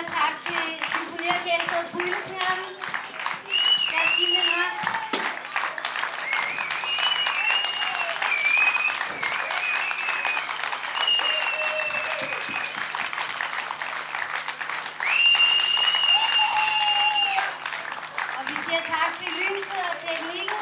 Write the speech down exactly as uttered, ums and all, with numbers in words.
siger tak til Symfoniorkestret Bryllupsnatten. Lad os give dem en hånd. Og vi siger tak til lyset og teknikken.